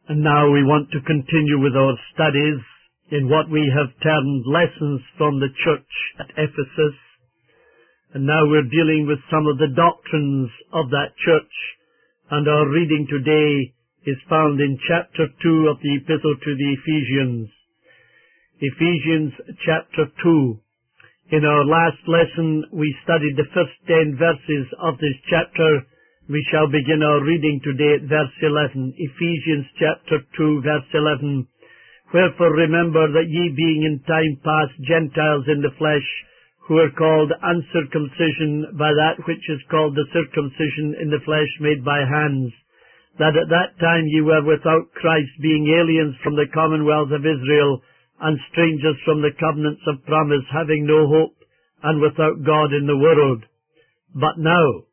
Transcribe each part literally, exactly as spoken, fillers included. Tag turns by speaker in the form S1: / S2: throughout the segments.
S1: And now we want to continue with our studies in what we have termed Lessons from the Church at Ephesus. And now we're dealing with some of the doctrines of that church. And our reading today is found in chapter two of the Epistle to the Ephesians. Ephesians chapter two. In our last lesson, we studied the first ten verses of this chapter. We shall begin our reading today at verse eleven, Ephesians chapter two, verse eleven. Wherefore remember that ye being in time past Gentiles in the flesh, who are called uncircumcision by that which is called the circumcision in the flesh made by hands, that at that time ye were without Christ, being aliens from the commonwealth of Israel, and strangers from the covenants of promise, having no hope, and without God in the world. But now,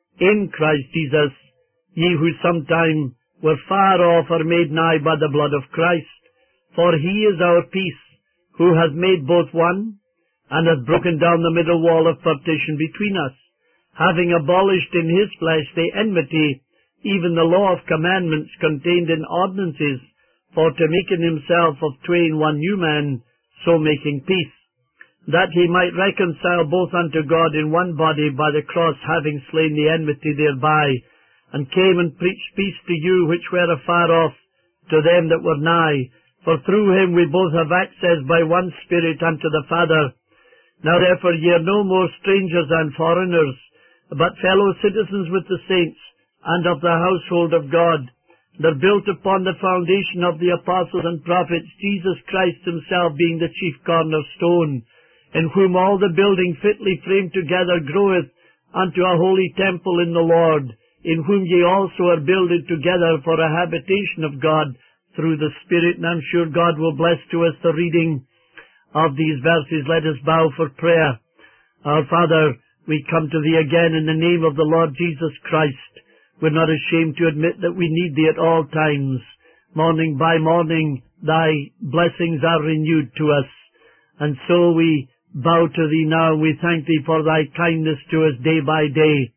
S1: in Christ Jesus, ye who sometime were far off are made nigh by the blood of Christ. For he is our peace, who hath made both one, and hath broken down the middle wall of partition between us, having abolished in his flesh the enmity, even the law of commandments contained in ordinances, for to make in himself of twain one new man, so making peace, that he might reconcile both unto God in one body by the cross, having slain the enmity thereby, and came and preached peace to you which were afar off, to them that were nigh. For through him we both have access by one Spirit unto the Father. Now therefore ye are no more strangers and foreigners, but fellow citizens with the saints, and of the household of God, that are built upon the foundation of the apostles and prophets, Jesus Christ himself being the chief cornerstone, in whom all the building fitly framed together groweth unto a holy temple in the Lord, in whom ye also are builded together for a habitation of God through the Spirit. And I'm sure God will bless to us the reading of these verses. Let us bow for prayer. Our Father, we come to Thee again in the name of the Lord Jesus Christ. We're not ashamed to admit that we need Thee at all times. Morning by morning, Thy blessings are renewed to us. And so we bow to Thee now. We thank Thee for Thy kindness to us day by day.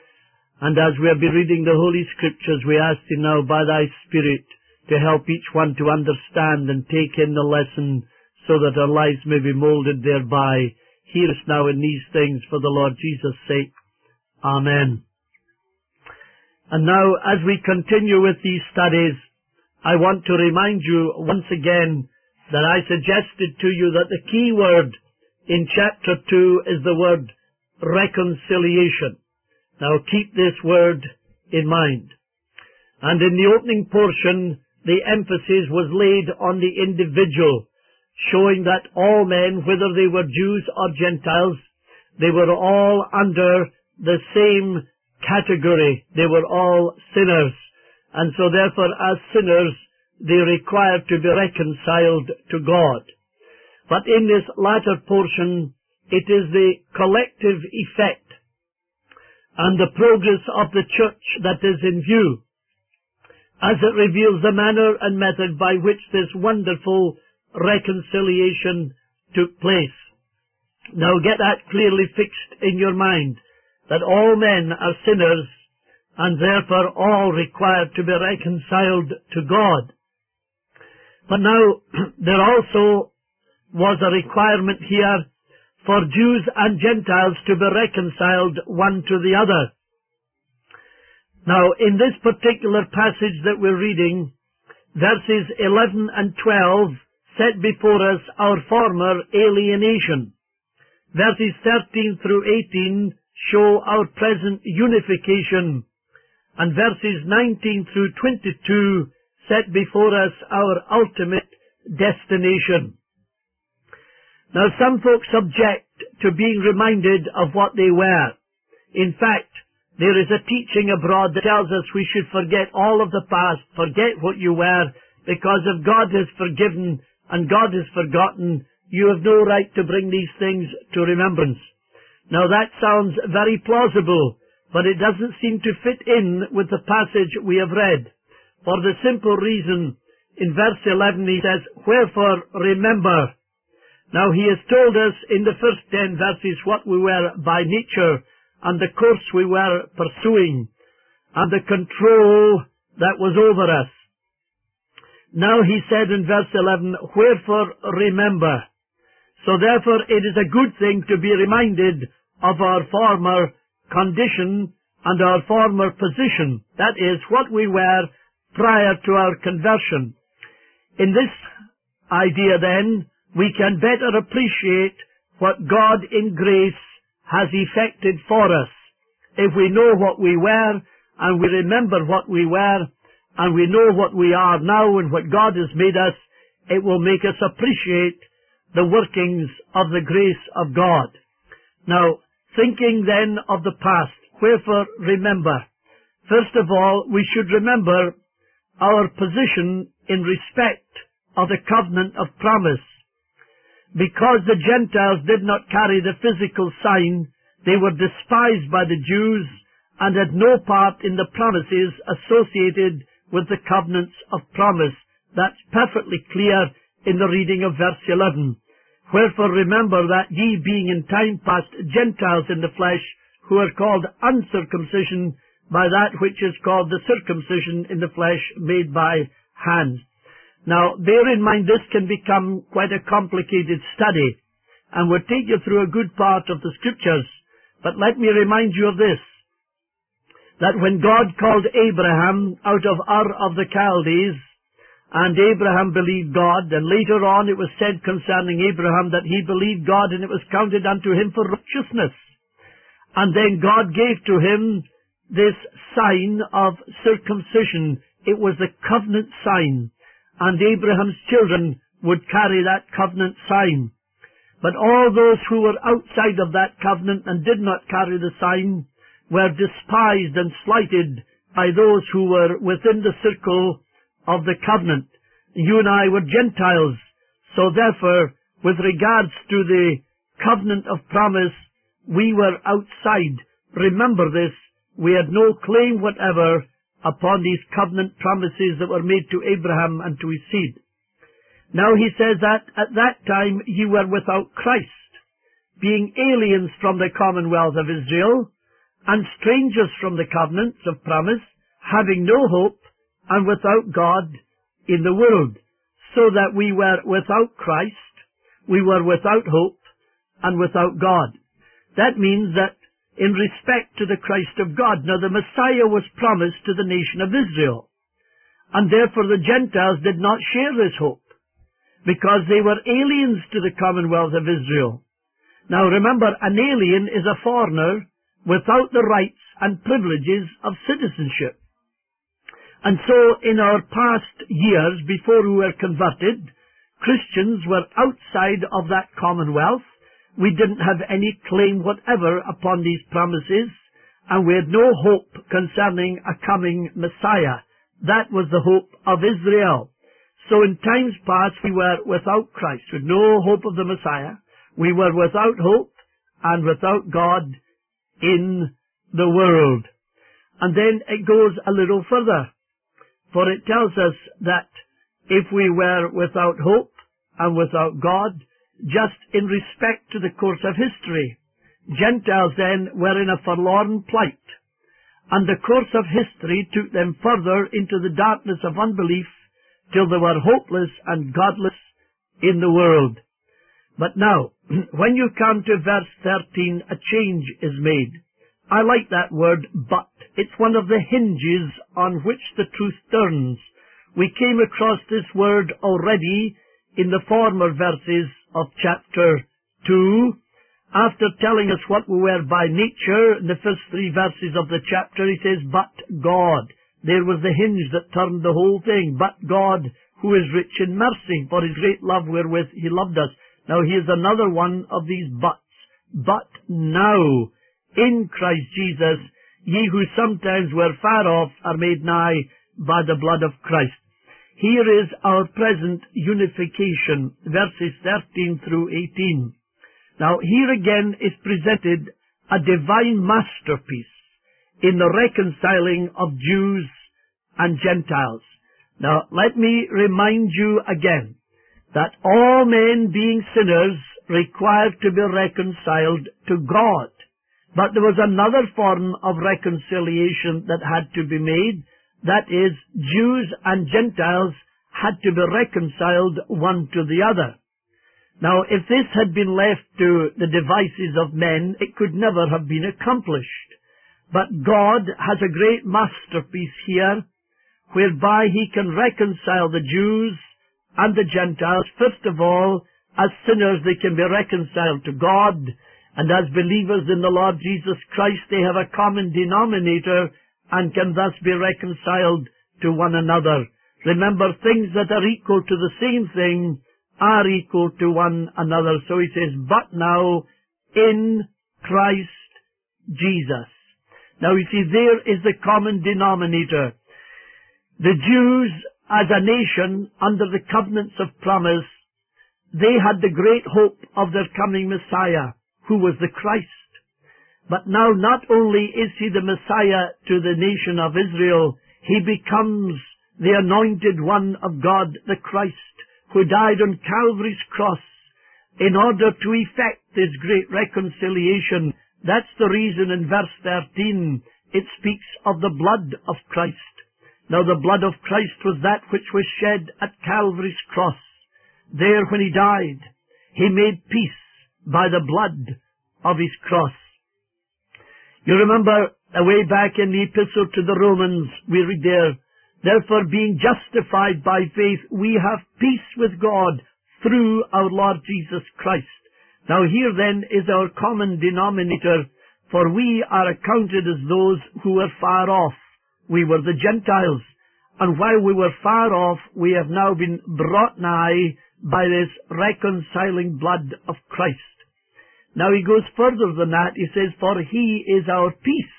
S1: And as we have been reading the Holy Scriptures, we ask Thee now by Thy Spirit to help each one to understand and take in the lesson, so that our lives may be molded thereby. Hear us now in these things for the Lord Jesus' sake. Amen. And now, as we continue with these studies, I want to remind you once again that I suggested to you that the key word in chapter two is the word reconciliation. Now keep this word in mind. And in the opening portion, the emphasis was laid on the individual, showing that all men, whether they were Jews or Gentiles, they were all under the same category. They were all sinners. And so therefore, as sinners, they required to be reconciled to God. But in this latter portion, it is the collective effect and the progress of the church that is in view, as it reveals the manner and method by which this wonderful reconciliation took place. Now get that clearly fixed in your mind, that all men are sinners, and therefore all required to be reconciled to God. But now, there also was a requirement here for Jews and Gentiles to be reconciled one to the other. Now, in this particular passage that we're reading, verses eleven and twelve set before us our former alienation. Verses thirteen through eighteen show our present unification, and verses nineteen through twenty-two set before us our ultimate destination. Now, some folks object to being reminded of what they were. In fact, there is a teaching abroad that tells us we should forget all of the past, forget what you were, because if God has forgiven and God has forgotten, you have no right to bring these things to remembrance. Now, that sounds very plausible, but it doesn't seem to fit in with the passage we have read. For the simple reason, in verse eleven he says, "Wherefore remember." Now, he has told us in the first ten verses what we were by nature, and the course we were pursuing, and the control that was over us. Now he said in verse eleven, wherefore remember. So therefore it is a good thing to be reminded of our former condition and our former position. That is, what we were prior to our conversion. In this idea then, we can better appreciate what God in grace has effected for us. If we know what we were, and we remember what we were, and we know what we are now and what God has made us, it will make us appreciate the workings of the grace of God. Now, thinking then of the past, wherefore remember. First of all, we should remember our position in respect of the covenant of promise. Because the Gentiles did not carry the physical sign, they were despised by the Jews and had no part in the promises associated with the covenants of promise. That's perfectly clear in the reading of verse eleven. Wherefore remember that ye being in time past Gentiles in the flesh, who are called uncircumcision by that which is called the circumcision in the flesh made by hands. Now, bear in mind this can become quite a complicated study, and will take you through a good part of the Scriptures. But let me remind you of this, that when God called Abraham out of Ur of the Chaldees, and Abraham believed God, and later on it was said concerning Abraham that he believed God and it was counted unto him for righteousness. And then God gave to him this sign of circumcision. It was the covenant sign. And Abraham's children would carry that covenant sign. But all those who were outside of that covenant and did not carry the sign were despised and slighted by those who were within the circle of the covenant. You and I were Gentiles, so therefore, with regards to the covenant of promise, we were outside. Remember this, we had no claim whatever upon these covenant promises that were made to Abraham and to his seed. Now he says that at that time ye were without Christ, being aliens from the commonwealth of Israel, and strangers from the covenants of promise, having no hope, and without God in the world. So that we were without Christ, we were without hope, and without God. That means that in respect to the Christ of God. Now the Messiah was promised to the nation of Israel, and therefore the Gentiles did not share this hope, because they were aliens to the commonwealth of Israel. Now remember, an alien is a foreigner without the rights and privileges of citizenship. And so in our past years, before we were converted, Christians were outside of that commonwealth. We didn't have any claim whatever upon these promises, and we had no hope concerning a coming Messiah. That was the hope of Israel. So in times past we were without Christ, with no hope of the Messiah. We were without hope and without God in the world. And then it goes a little further, for it tells us that if we were without hope and without God, just in respect to the course of history, Gentiles then were in a forlorn plight, and the course of history took them further into the darkness of unbelief till they were hopeless and godless in the world. But now, when you come to verse thirteen, a change is made. I like that word, but. It's one of the hinges on which the truth turns. We came across this word already in the former verses of chapter two. After telling us what we were by nature, in the first three verses of the chapter, he says, but God. There was the hinge that turned the whole thing. But God, who is rich in mercy, for his great love wherewith he loved us. Now here's another one of these buts. But now, in Christ Jesus, ye who sometimes were far off are made nigh by the blood of Christ. Here is our present unification, verses thirteen through eighteen. Now here again is presented a divine masterpiece in the reconciling of Jews and Gentiles. Now let me remind you again that all men being sinners required to be reconciled to God. But there was another form of reconciliation that had to be made. That is, Jews and Gentiles had to be reconciled one to the other. Now, if this had been left to the devices of men, it could never have been accomplished. But God has a great masterpiece here, whereby He can reconcile the Jews and the Gentiles. First of all, as sinners they can be reconciled to God, and as believers in the Lord Jesus Christ they have a common denominator and can thus be reconciled to one another. Remember, things that are equal to the same thing are equal to one another. So he says, but now in Christ Jesus. Now you see, there is the common denominator. The Jews, as a nation, under the covenants of promise, they had the great hope of their coming Messiah, who was the Christ. But now not only is he the Messiah to the nation of Israel, he becomes the anointed one of God, the Christ, who died on Calvary's cross in order to effect this great reconciliation. That's the reason in verse thirteen it speaks of the blood of Christ. Now the blood of Christ was that which was shed at Calvary's cross. There when he died, he made peace by the blood of his cross. You remember way back in the epistle to the Romans, we read there, therefore being justified by faith, we have peace with God through our Lord Jesus Christ. Now here then is our common denominator, for we are accounted as those who were far off. We were the Gentiles, and while we were far off, we have now been brought nigh by this reconciling blood of Christ. Now he goes further than that. He says, for he is our peace,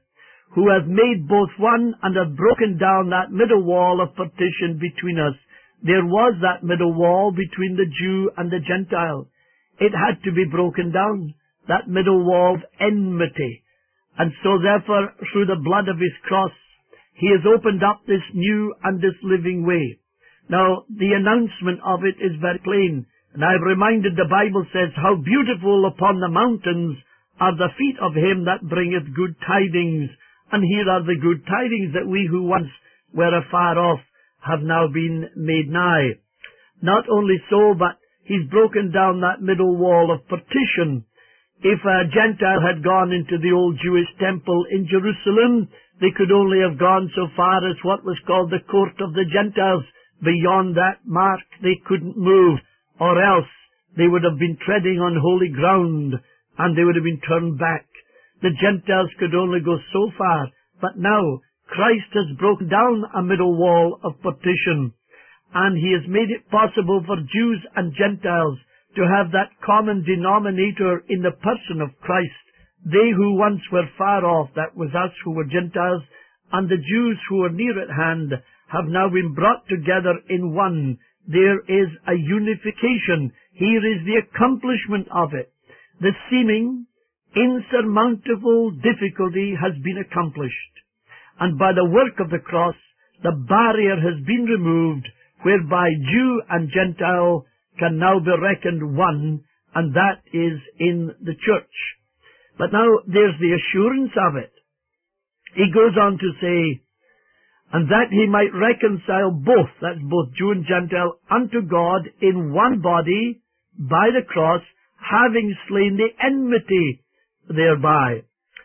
S1: who hath made both one and hath broken down that middle wall of partition between us. There was that middle wall between the Jew and the Gentile. It had to be broken down, that middle wall of enmity. And so therefore, through the blood of his cross, he has opened up this new and this living way. Now, the announcement of it is very plain. And I've reminded, the Bible says, how beautiful upon the mountains are the feet of him that bringeth good tidings. And here are the good tidings, that we who once were afar off have now been made nigh. Not only so, but he's broken down that middle wall of partition. If a Gentile had gone into the old Jewish temple in Jerusalem, they could only have gone so far as what was called the court of the Gentiles. Beyond that mark they couldn't move, or else they would have been treading on holy ground, and they would have been turned back. The Gentiles could only go so far, but now Christ has broken down a middle wall of partition, and he has made it possible for Jews and Gentiles to have that common denominator in the person of Christ. They who once were far off, that was us who were Gentiles, and the Jews who were near at hand, have now been brought together in one. There is a unification. Here is the accomplishment of it. The seeming insurmountable difficulty has been accomplished. And by the work of the cross, the barrier has been removed, whereby Jew and Gentile can now be reckoned one, and that is in the church. But now there's the assurance of it. He goes on to say, and that he might reconcile both, that's both Jew and Gentile, unto God in one body by the cross, having slain the enmity thereby,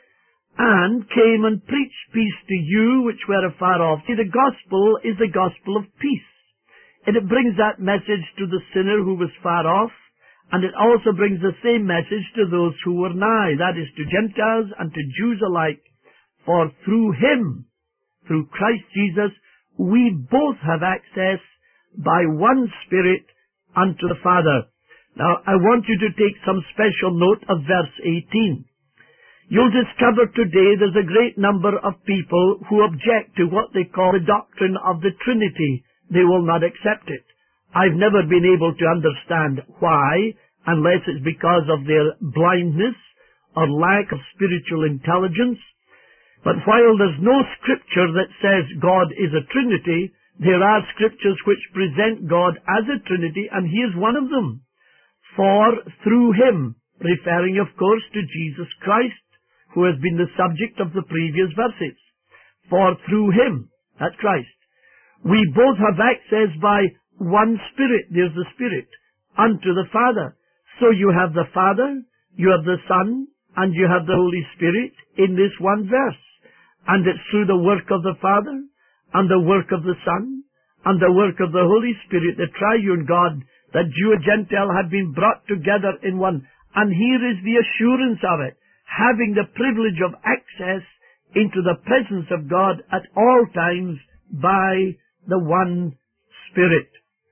S1: and came and preached peace to you which were afar off. See, the gospel is the gospel of peace. And it brings that message to the sinner who was far off, and it also brings the same message to those who were nigh, that is, to Gentiles and to Jews alike. For through him, through Christ Jesus, we both have access by one Spirit unto the Father. Now, I want you to take some special note of verse eighteen. You'll discover today there's a great number of people who object to what they call the doctrine of the Trinity. They will not accept it. I've never been able to understand why, unless it's because of their blindness or lack of spiritual intelligence. But while there's no scripture that says God is a Trinity, there are scriptures which present God as a Trinity, and he is one of them. For through him, referring of course to Jesus Christ, who has been the subject of the previous verses. For through him, that's Christ, We both have access by one Spirit. There's the Spirit unto the Father. So you have the Father, you have the Son, and you have the Holy Spirit in this one verse. And it's through the work of the Father, and the work of the Son, and the work of the Holy Spirit, the triune God, that Jew and Gentile had been brought together in one. And here is the assurance of it, having the privilege of access into the presence of God at all times by the one Spirit.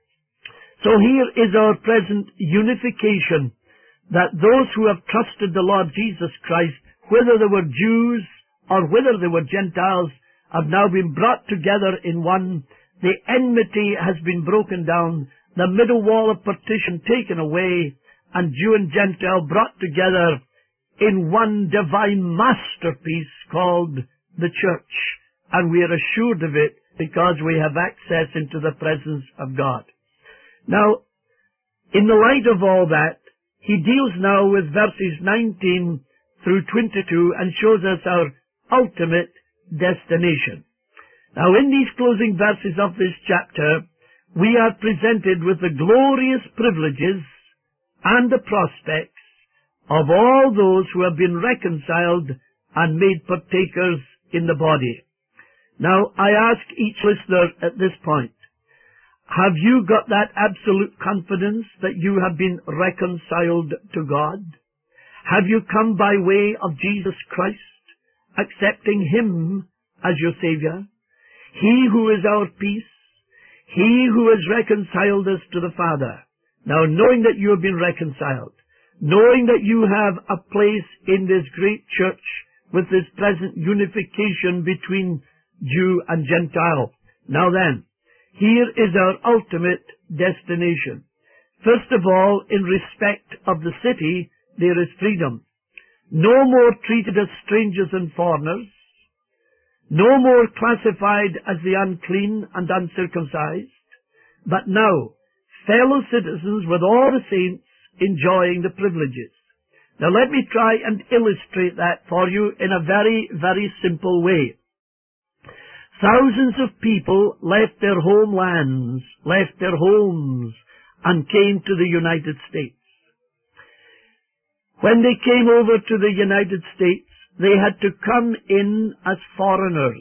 S1: So here is our present unification, that those who have trusted the Lord Jesus Christ, whether they were Jews or whether they were Gentiles, have now been brought together in one. The enmity has been broken down, the middle wall of partition taken away, and Jew and Gentile brought together in one divine masterpiece called the church. And we are assured of it because we have access into the presence of God. Now, in the light of all that, he deals now with verses nineteen through twenty-two and shows us our ultimate destination. Now, in these closing verses of this chapter, we are presented with the glorious privileges and the prospects of all those who have been reconciled and made partakers in the body. Now, I ask each listener at this point, have you got that absolute confidence that you have been reconciled to God? Have you come by way of Jesus Christ, accepting Him as your Savior? He who is our peace, He who has reconciled us to the Father. Now, knowing that you have been reconciled, knowing that you have a place in this great church with this present unification between Jew and Gentile. Now then, here is our ultimate destination. First of all, in respect of the city, there is freedom. No more treated as strangers and foreigners. No more classified as the unclean and uncircumcised. But now, fellow citizens with all the saints enjoying the privileges. Now let me try and illustrate that for you in a very, very simple way. Thousands of people left their homelands, left their homes, and came to the United States. When they came over to the United States, they had to come in as foreigners,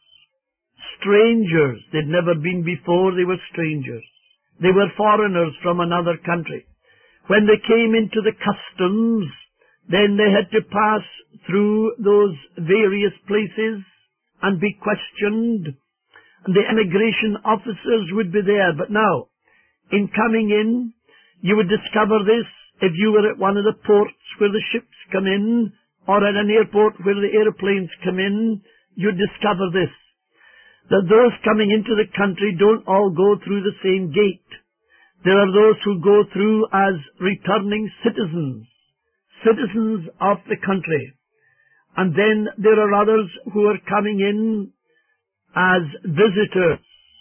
S1: strangers. They'd never been before, they were strangers. They were foreigners from another country. When they came into the customs, then they had to pass through those various places and be questioned, and the immigration officers would be there. But now, in coming in, you would discover this if you were at one of the ports where the ships come in, or at an airport where the airplanes come in, you'd discover this, that those coming into the country don't all go through the same gate. There are those who go through as returning citizens, citizens of the country. And then there are others who are coming in as visitors.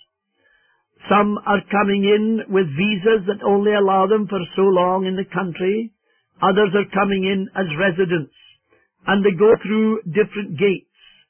S1: Some are coming in with visas that only allow them for so long in the country. Others are coming in as residents. And they go through different gates.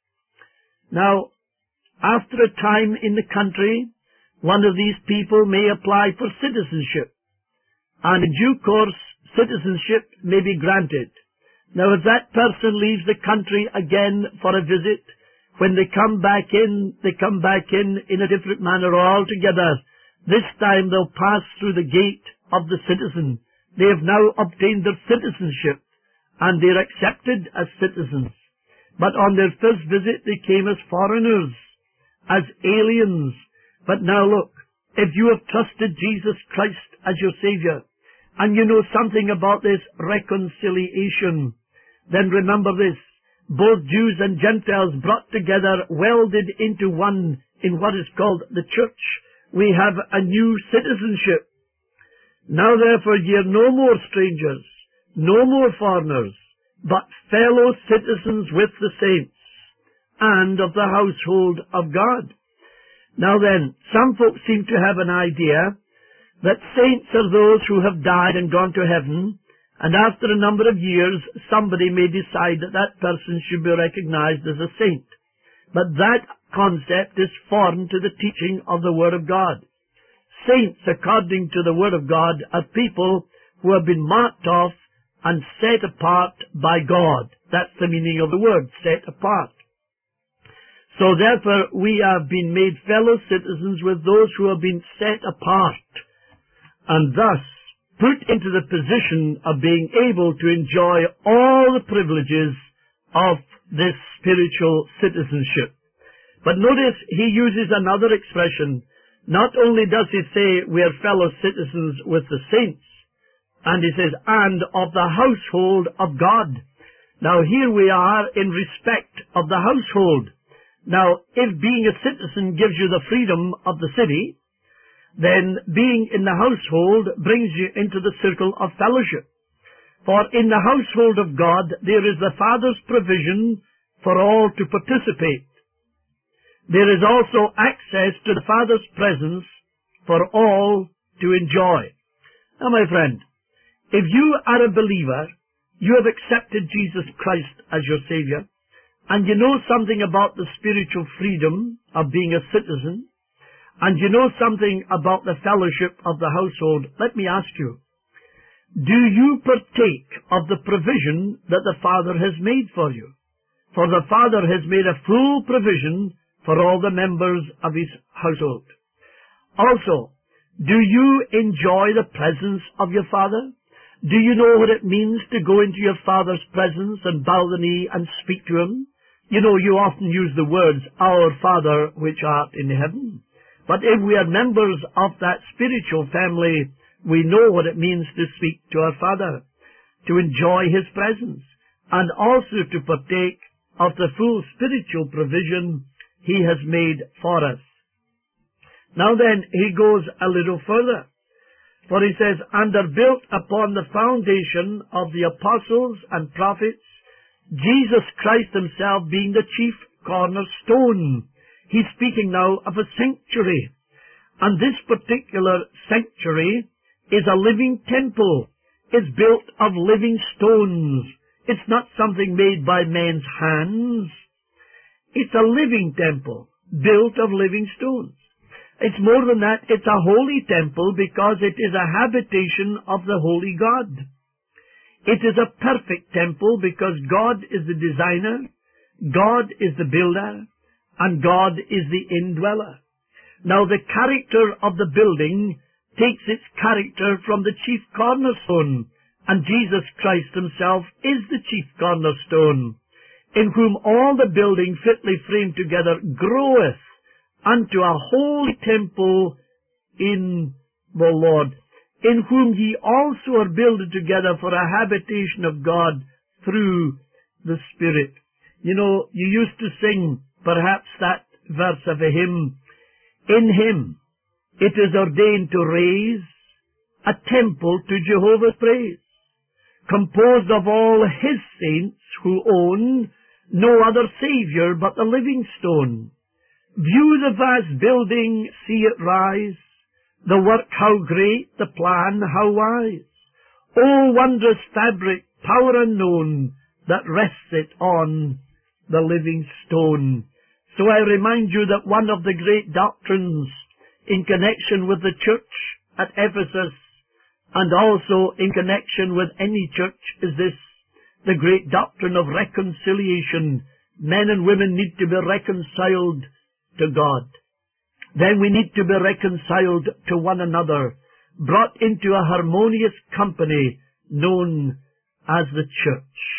S1: Now, after a time in the country, one of these people may apply for citizenship. And in due course, citizenship may be granted. Now, if that person leaves the country again for a visit, when they come back in, they come back in in a different manner altogether. This time they'll pass through the gate of the citizen. They have now obtained their citizenship, and they're accepted as citizens. But on their first visit, they came as foreigners, as aliens. But now look, if you have trusted Jesus Christ as your Savior, and you know something about this reconciliation, then remember this, both Jews and Gentiles brought together, welded into one in what is called the church. We have a new citizenship. Now therefore ye are no more strangers, no more foreigners, but fellow citizens with the saints, and of the household of God. Now then, some folks seem to have an idea that saints are those who have died and gone to heaven, and after a number of years, somebody may decide that that person should be recognized as a saint. But that concept is foreign to the teaching of the Word of God. Saints, according to the Word of God, are people who have been marked off and set apart by God. That's the meaning of the word, set apart. So therefore, we have been made fellow citizens with those who have been set apart, and thus put into the position of being able to enjoy all the privileges of this spiritual citizenship. But notice he uses another expression. Not only does he say we are fellow citizens with the saints, and he says, and of the household of God. Now here we are in respect of the household. Now, if being a citizen gives you the freedom of the city, then being in the household brings you into the circle of fellowship. For in the household of God, there is the Father's provision for all to participate. There is also access to the Father's presence for all to enjoy. Now, my friend, if you are a believer, you have accepted Jesus Christ as your Savior, and you know something about the spiritual freedom of being a citizen, and you know something about the fellowship of the household, let me ask you, do you partake of the provision that the Father has made for you? For the Father has made a full provision for all the members of His household. Also, do you enjoy the presence of your Father? Do you know what it means to go into your Father's presence and bow the knee and speak to Him? You know, you often use the words, Our Father which art in heaven. But if we are members of that spiritual family, we know what it means to speak to our Father, to enjoy His presence, and also to partake of the full spiritual provision He has made for us. Now then, he goes a little further. For he says, and are built upon the foundation of the apostles and prophets, Jesus Christ himself being the chief cornerstone. He's speaking now of a sanctuary. And this particular sanctuary is a living temple. It's built of living stones. It's not something made by men's hands. It's a living temple, built of living stones. It's more than that, it's a holy temple because it is a habitation of the holy God. It is a perfect temple because God is the designer, God is the builder, and God is the indweller. Now the character of the building takes its character from the chief cornerstone, and Jesus Christ himself is the chief cornerstone, in whom all the building fitly framed together groweth unto a holy temple in the Lord, in whom ye also are builded together for a habitation of God through the Spirit. You know, you used to sing perhaps that verse of a hymn, in Him it is ordained to raise a temple to Jehovah's praise, composed of all His saints who own no other Saviour but the living stone. View the vast building, see it rise, the work how great, the plan how wise. O wondrous fabric, power unknown, that rests it on the living stone. So I remind you that one of the great doctrines in connection with the church at Ephesus, and also in connection with any church, is this, the great doctrine of reconciliation. Men and women need to be reconciled to God. Then we need to be reconciled to one another, brought into a harmonious company known as the church.